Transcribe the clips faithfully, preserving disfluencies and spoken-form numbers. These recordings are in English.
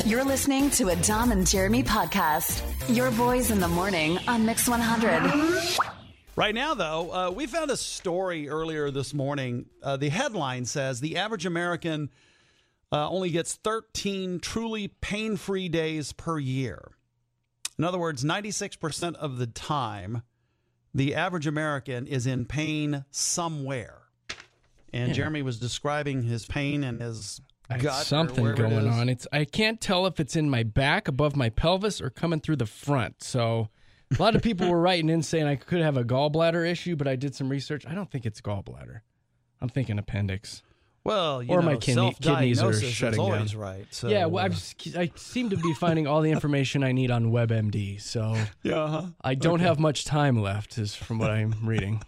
You're listening to a Dom and Jeremy podcast. Your boys in the morning on Mix one hundred. Right now, though, uh, we found a story earlier this morning. Uh, the headline says the average American uh, only gets thirteen truly pain-free days per year. In other words, ninety-six percent of the time, the average American is in pain somewhere. And yeah. Jeremy was describing his pain and his gut. Something going on. It's I can't tell if it's in my back, above my pelvis, or coming through the front. So a lot of people were writing in saying I could have a gallbladder issue, but I did some research. I don't think it's gallbladder. I'm thinking appendix. Well, you or know, my kidney, kidneys are shutting is always down. Right. So, yeah, well, I've, I seem to be finding all the information I need on WebMD. So yeah, uh-huh. I don't okay. have much time left, is from what I'm reading.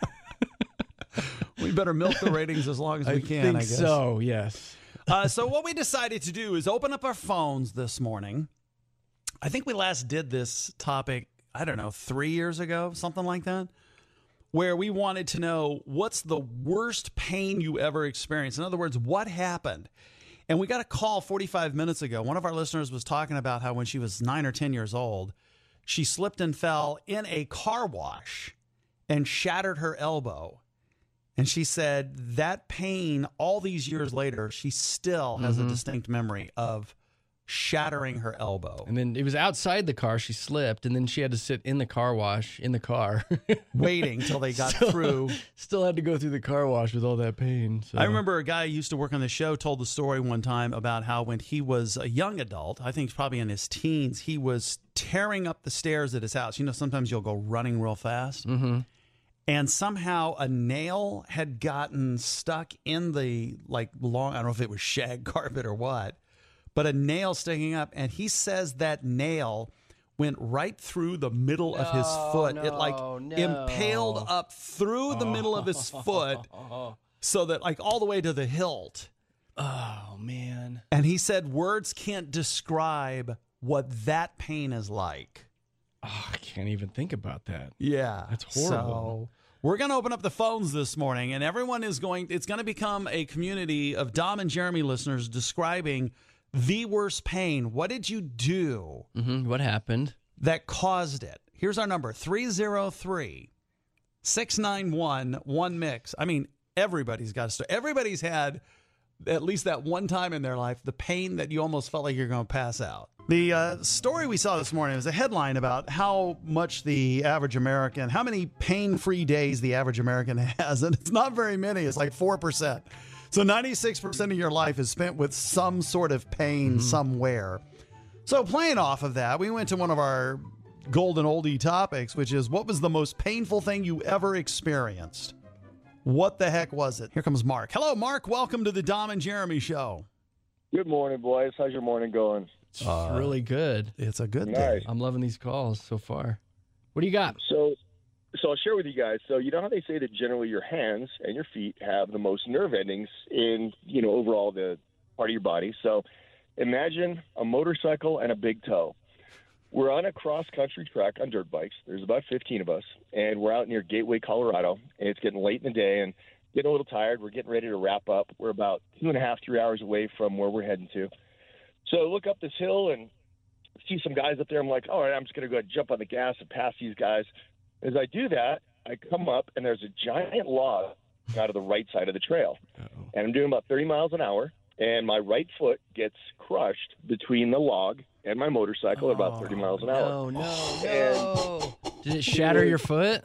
We better milk the ratings as long as we I can, think I guess. so, yes. Uh, so what we decided to do is open up our phones this morning. I think we last did this topic, I don't know, three years ago, something like that, where we wanted to know what's the worst pain you ever experienced. In other words, what happened? And we got a call forty-five minutes ago. One of our listeners was talking about how when she was nine or ten years old, she slipped and fell in a car wash and shattered her elbow. And she said that pain, all these years later, she still has mm-hmm. a distinct memory of shattering her elbow. And then it was outside the car. She slipped, and then she had to sit in the car wash, in the car. Waiting till they got still, through. Still had to go through the car wash with all that pain. So. I remember a guy who used to work on the show told the story one time about how when he was a young adult, I think probably in his teens, he was tearing up the stairs at his house. You know, sometimes you'll go running real fast. Mm-hmm. And somehow a nail had gotten stuck in the, like, long, I don't know if it was shag carpet or what, but a nail sticking up. And he says that nail went right through the middle no, of his foot. No, it, like, no. impaled up through the middle of his foot so that, like, all the way to the hilt. Oh, man. And he said words can't describe what that pain is like. Oh, I can't even think about that. Yeah. That's horrible. So we're going to open up the phones this morning, and everyone is going, it's going to become a community of Dom and Jeremy listeners describing the worst pain. What did you do? Mm-hmm. What happened? That caused it. Here's our number, three oh three, six nine one, one mix. I mean, everybody's got a story. Everybody's had at least that one time in their life, the pain that you almost felt like you're going to pass out. The uh, story we saw this morning was a headline about how much the average American, how many pain-free days the average American has. And it's not very many. It's like four percent. So ninety-six percent of your life is spent with some sort of pain mm-hmm. somewhere. So playing off of that, we went to one of our golden oldie topics, which is what was the most painful thing you ever experienced? What the heck was it? Here comes Mark. Hello, Mark. Welcome to the Dom and Jeremy Show. Good morning, boys. How's your morning going? It's uh, really good. It's a good nice. day. I'm loving these calls so far. What do you got? So, so I'll share with you guys. So you know how they say that generally your hands and your feet have the most nerve endings in, you know, overall the part of your body. So imagine a motorcycle and a big toe. We're on a cross-country track on dirt bikes. There's about fifteen of us, and we're out near Gateway, Colorado, and it's getting late in the day and getting a little tired. We're getting ready to wrap up. We're about two and a half, three hours away from where we're heading to. So I look up this hill and see some guys up there. I'm like, all right, I'm just going to go ahead and jump on the gas and pass these guys. As I do that, I come up, and there's a giant log out of the right side of the trail. Uh-oh. And I'm doing about thirty miles an hour, and my right foot gets crushed between the log and my motorcycle oh, at about thirty miles an hour. No, no, no. Did it shatter your foot?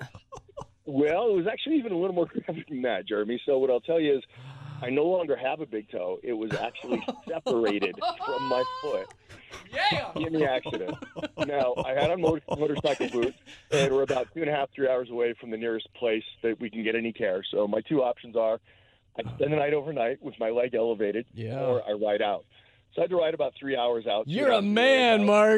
Well, it was actually even a little more graphic than that, Jeremy. So what I'll tell you is I no longer have a big toe. It was actually separated from my foot yeah. in the accident. Now, I had on motor- motorcycle boots, and we're about two and a half, three hours away from the nearest place that we can get any care. So my two options are I spend the night overnight with my leg elevated, yeah. or I ride out. So I had to ride about three hours out. You're a man, Mark.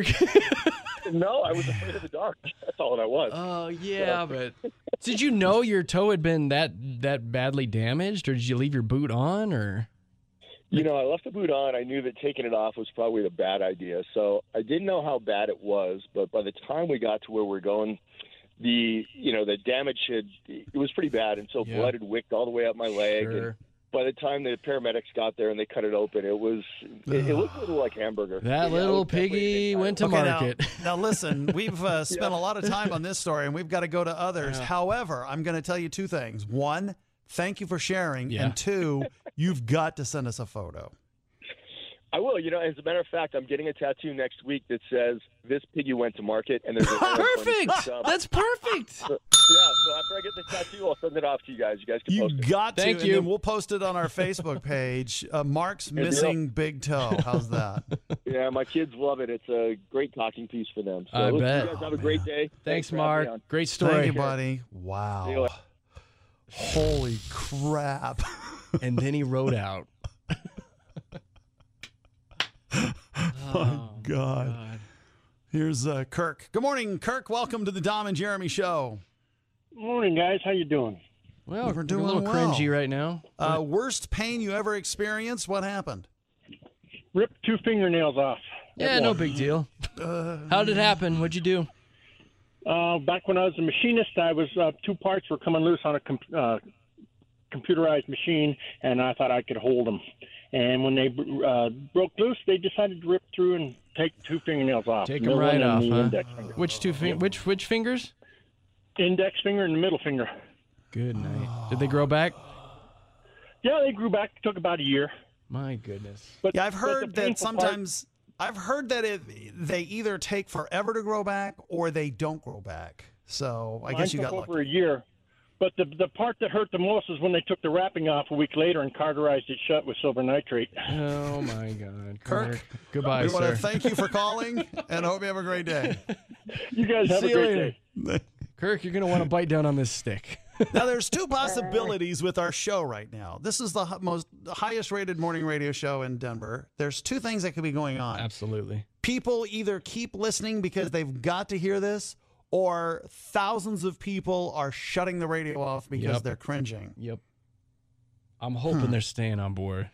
No, I was afraid of the dark. That's all that I was. Oh, yeah, so. But did you know your toe had been that that badly damaged, or did you leave your boot on, or? You know, I left the boot on. I knew that taking it off was probably the bad idea. So I didn't know how bad it was, but by the time we got to where we're going, the, you know, the damage had, it was pretty bad. And so yeah. blood had wicked all the way up my leg. Sure. And by the time the paramedics got there and they cut it open, it was it, it looked a little like hamburger. That Yeah, it little was definitely piggy an went to Okay, now- market. Now, listen, we've uh, spent a lot of time on this story, and we've got to go to others. Yeah. However, I'm going to tell you two things. One, thank you for sharing. Yeah. And two, you've got to send us a photo. I will. You know, as a matter of fact, I'm getting a tattoo next week that says "This piggy went to market," and there's a Perfect. So, That's perfect. so, yeah. So after I get the tattoo, I'll send it off to you guys. You guys can You post it. got to, Thank and you. then we'll post it on our Facebook page. Uh, Mark's deal. missing big toe. How's that? Yeah, my kids love it. It's a great talking piece for them. So I listen, bet. You guys have a great day. Thanks, for having me Mark. on. Great story. Thank you, buddy. See you Wow. later. Holy crap. And then he wrote out. Oh, God. Here's uh, Kirk. Good morning, Kirk. Welcome to the Dom and Jeremy Show. Morning, guys. How you doing? Well, We're we're doing a little well. cringy right now. Uh, worst pain you ever experienced? What happened? Ripped two fingernails off. Yeah, no big deal. How did it happen? What'd you do? Uh, back when I was a machinist, I was uh, two parts were coming loose on a com- uh, computerized machine, and I thought I could hold them. And when they uh, broke loose, they decided to rip through and take two fingernails off. Take Middle them right one and off, the huh? Index finger. Which two? Fin- which which fingers? Index finger and the middle finger. Good night. Did they grow back? Yeah, they grew back. Took about a year. My goodness. But Yeah, I've but the heard that painful part- sometimes I've heard that it they either take forever to grow back or they don't grow back. So I Mine guess you took got over lucky. a year. But the the part that hurt the most is when they took the wrapping off a week later and carterized it shut with silver nitrate. Oh my God, Kirk, Carter. Goodbye, We want sir. to thank you for calling and hope you have a great day. You guys have See a you great later. day. Kirk, you're gonna want to bite down on this stick. Now, there's two possibilities with our show right now. This is the hi- most the highest rated morning radio show in Denver. There's two things that could be going on. Absolutely. People either keep listening because they've got to hear this, or thousands of people are shutting the radio off because Yep. they're cringing. Yep. I'm hoping they're staying on board.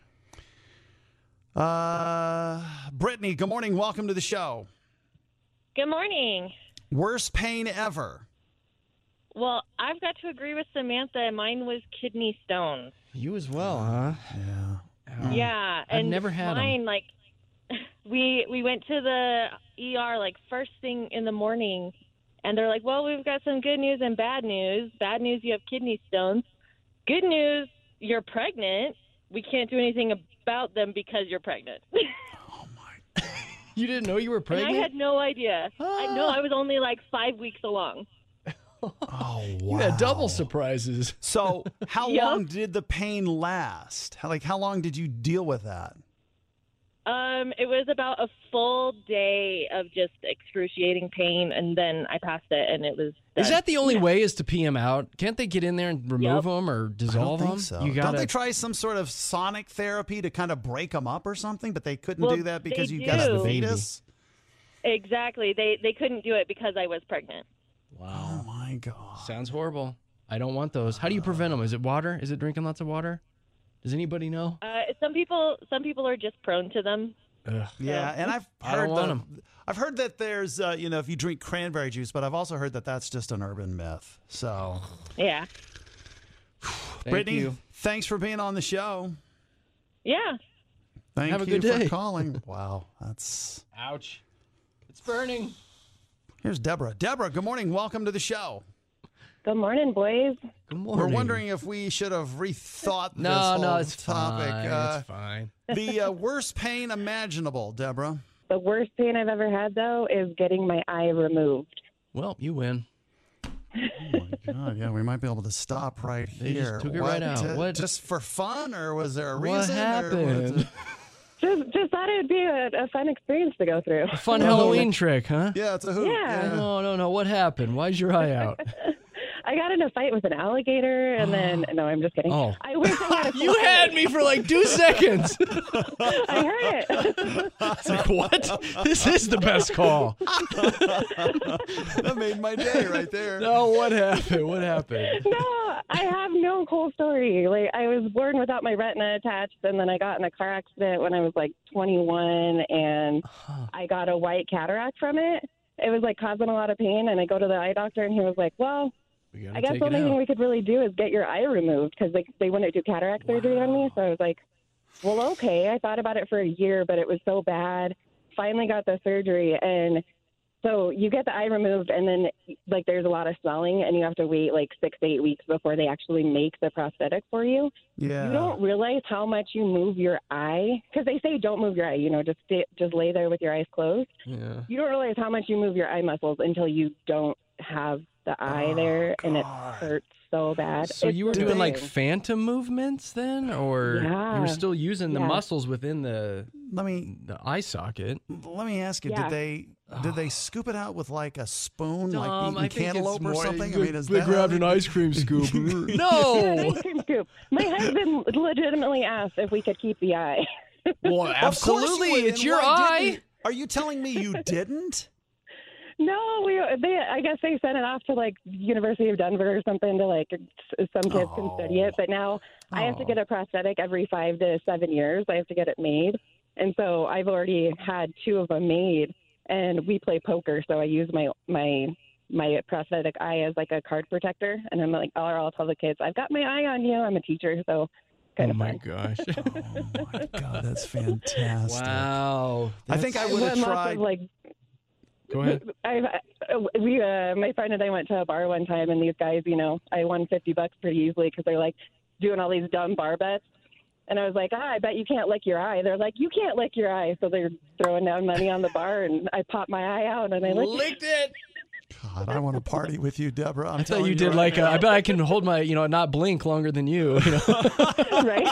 Uh, Brittany, good morning. Welcome to the show. Good morning. Worst pain ever. Well, I've got to agree with Samantha. Mine was kidney stones. You as well, huh? Yeah. Yeah, I've and never had 'em. mine. Like, we we went to the E R like first thing in the morning, and they're like, "Well, we've got some good news and bad news. Bad news, you have kidney stones. Good news, you're pregnant. We can't do anything about them because you're pregnant." You didn't know you were And pregnant? I had no idea. I know I was only like five weeks along. Oh, wow. You had double surprises. So, how Yep. long did the pain last? How, like, how long did you deal with that? Um, it was about a full day of just excruciating pain, and then I passed it, and it was. Is done. that the only way is to pee them out? Can't they get in there and remove Yep. them or dissolve I don't them? think so. You Don't gotta, they try some sort of sonic therapy to kind of break them up or something? But they couldn't Well, do that because they you got a do. fetus. Exactly. They they couldn't do it because I was pregnant. Wow. Oh my god! Sounds horrible. I don't want those. How do you prevent them? Is it water? Is it drinking lots of water? Does anybody know? Uh, some people some people are just prone to them. Ugh. Yeah, and I've I don't heard want the- 'em. I've heard that there's uh, you know if you drink cranberry juice, but I've also heard that that's just an urban myth. So, Yeah. Thank Brittany, you. thanks for being on the show. Yeah. Thank Have a you good for day. calling. Wow, that's. Ouch. It's burning. Here's Deborah. Deborah, good morning. Welcome to the show. Good morning, boys. Good morning. We're wondering if we should have rethought this No, whole no, it's topic. fine. Uh, it's fine. the uh, worst pain imaginable, Deborah. The worst pain I've ever had, though, is getting my eye removed. Well, you win. Oh my God! Yeah, we might be able to stop right They just here. took it What, right out. uh, What- Just for fun, or was there a What reason? or happened? was it- Just, just thought it would be a, a fun experience to go through. A fun Halloween trick, huh? Yeah, it's a hoop. Yeah. No, no, no. What happened? Why's your eye out? I got in a fight with an alligator, and then no, I'm just kidding. Oh. I wish I had a You had me for like two seconds. I heard it. It's like, what? This is the best call. That made my day right there. No, what happened? What happened? No, I have no cool story. Like I was born without my retina attached, and then I got in a car accident when I was like twenty-one, and I got a white cataract from it. It was like causing a lot of pain, and I go to the eye doctor, and he was like, "Well, We gotta I guess take the only it thing out. we could really do is get your eye removed because they, they wouldn't do cataract surgery on me. So I was like, well, okay. I thought about it for a year, but it was so bad. Finally got the surgery. And so you get the eye removed, and then, like, there's a lot of swelling, and you have to wait, like, six to eight weeks before they actually make the prosthetic for you. Yeah. You don't realize how much you move your eye, because they say don't move your eye, you know, just stay, just lay there with your eyes closed. Yeah. You don't realize how much you move your eye muscles until you don't have the eye Oh, there, and it God. hurts so bad. So It's you were Did doing they- like insane. phantom movements then, or you Yeah. were still using the Yeah. muscles within the Let me the eye socket? let me ask you: Yeah. Did they did they scoop it out with like a spoon, Dom, like I eating think it's cantaloupe or more- something? I they- mean, is they that grabbed how an they- ice cream scoop. An No. ice cream scoop. My husband legitimately asked if we could keep the eye. Well, Of course you absolutely. would, It's and your why eye. didn't- Are you telling me you didn't? No, we they I guess they sent it off to like University of Denver or something to like s- some kids can study it. But now I have to Oh. get a prosthetic every five to seven years. I have to get it made, and so I've already had two of them made. And we play poker, so I use my my my prosthetic eye as like a card protector. And I'm like, or I'll tell the kids, I've got my eye on you. I'm a teacher, so kind Oh of my fun. gosh. Oh my God, that's fantastic! Wow. I think I would have Won lots tried. of, like, Go ahead. I, uh, we, uh, my friend and I went to a bar one time, and these guys, you know, I won fifty bucks pretty easily because they're like doing all these dumb bar bets. And I was like, ah, I bet you can't lick your eye. They're like, you can't lick your eye. So they're throwing down money on the bar, and I pop my eye out, and I licked it. Licked it. God, I want to party with you, Deborah. I'm I thought telling you did right like. now. A, I bet I can hold my, you know, not blink longer than you. You know. Right?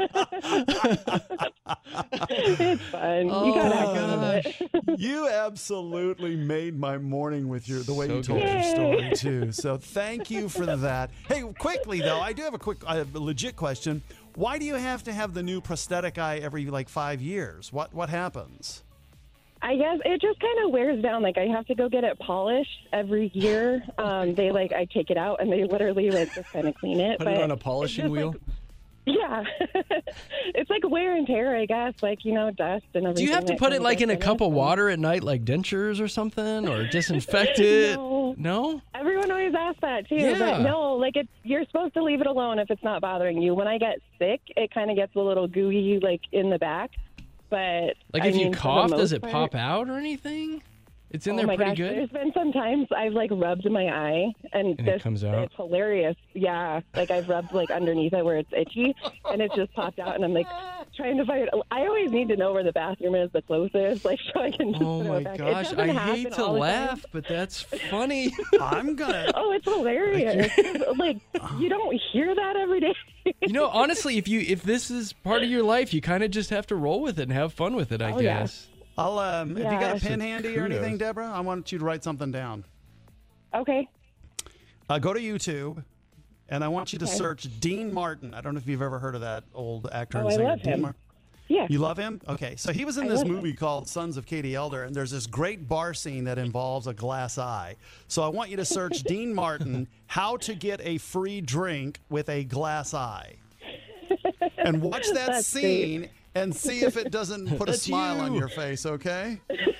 It's fun. Oh you gotta my have fun with it. You absolutely made my morning with your the way So you told good. your story too. So thank you for that. Hey, quickly though, I do have a quick, uh, legit question. Why do you have to have the new prosthetic eye every like five years? What what happens? I guess it just kind of wears down. Like I have to go get it polished every year. Um, they like I take it out and they literally like just kind of clean it. Put but it on a it's polishing just, wheel. like, yeah, it's like wear and tear, I guess. Like you know, dust and everything. Do you have to that put kinda it like gets in a it. cup of So- water at night, like dentures or something, or disinfect it? No. No? Everyone always asks that too, Yeah. but no, like it's you're supposed to leave it alone if it's not bothering you. When I get sick, it kind of gets a little gooey, like in the back. But Like I if you mean, for the cough, does most it part- pop out or anything? It's in oh there my pretty gosh, good. There's been some times I've like rubbed my eye and, And it this, comes out? It's hilarious. Yeah, like I've rubbed like underneath it where it's itchy, and it's just popped out, and I'm like trying to find. I always need to know where the bathroom is the closest, like so I can just Oh throw my it back. It gosh, doesn't I happen hate to all the time. laugh, but that's funny. I'm gonna. Oh, it's hilarious. Like you don't hear that every day. You know, honestly, if you if this is part of your life, you kind of just have to roll with it and have fun with it, I Oh, yeah. guess. I'll um. Have you got Yeah. a pen handy or Kudos. anything, Deborah? I want you to write something down. Okay. Uh, go to YouTube, and I want you to Okay. search Dean Martin. I don't know if you've ever heard of that old actor and Oh, I singer, love Dean him. Martin. Yeah. You love him? Okay. So he was in I this love him. movie called Sons of Katie Elder, and there's this great bar scene that involves a glass eye. So I want you to search Dean Martin, how to get a free drink with a glass eye. And watch that That's scene and see if it doesn't put a That's smile on you. your face, okay?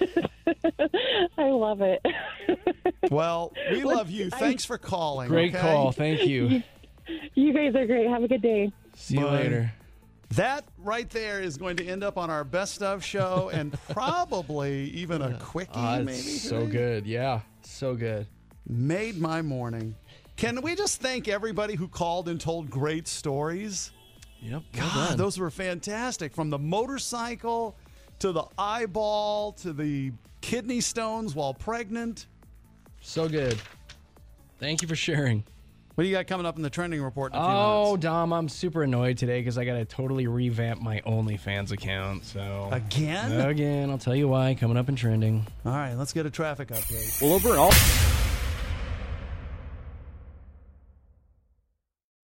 I love it. Well, we love you. Thanks for calling. Great okay? call. Thank you. You guys are great. Have a good day. See you Bye. later. That right there is going to end up on our best of show and probably even a quickie, Ah, maybe. it's so today. good. Yeah, so good. Made my morning. Can we just thank everybody who called and told great stories? Yep. Well God, done. those were fantastic. From the motorcycle to the eyeball to the kidney stones while pregnant. So good. Thank you for sharing. What do you got coming up in the trending report in a few Oh, minutes? Dom, I'm super annoyed today because I got to totally revamp my OnlyFans account. So Again? Again, I'll tell you why. Coming up in trending. All right, let's get a traffic update. Well, overall.